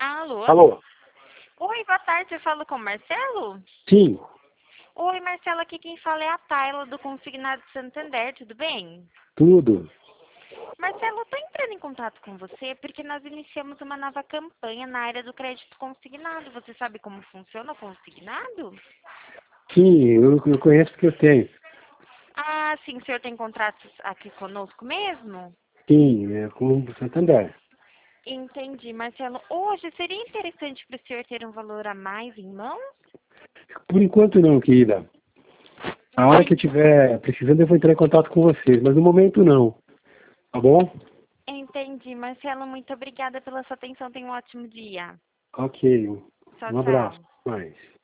Alô? Alô? Oi, boa tarde, eu falo com o Marcelo? Sim, Oi, Marcelo, aqui quem fala é a Tayla do Consignado Santander, tudo bem? tudo. Marcelo, eu tô entrando em contato com você porque nós iniciamos uma nova campanha na área do crédito consignado. Você sabe como funciona o consignado? Sim, eu conheço que eu tenho. Ah, sim, o senhor tem contratos aqui conosco mesmo? Sim, é com o Santander. Entendi, Marcelo. Hoje seria interessante para o senhor ter um valor a mais em mãos? Por enquanto não, querida. A hora que eu Entendi. estiver precisando, eu vou entrar em contato com vocês, mas no momento não. Tá bom? Entendi, Marcelo. Muito obrigada pela sua atenção. Tenha um ótimo dia. Ok. Tchau, Um abraço. tchau. Mais.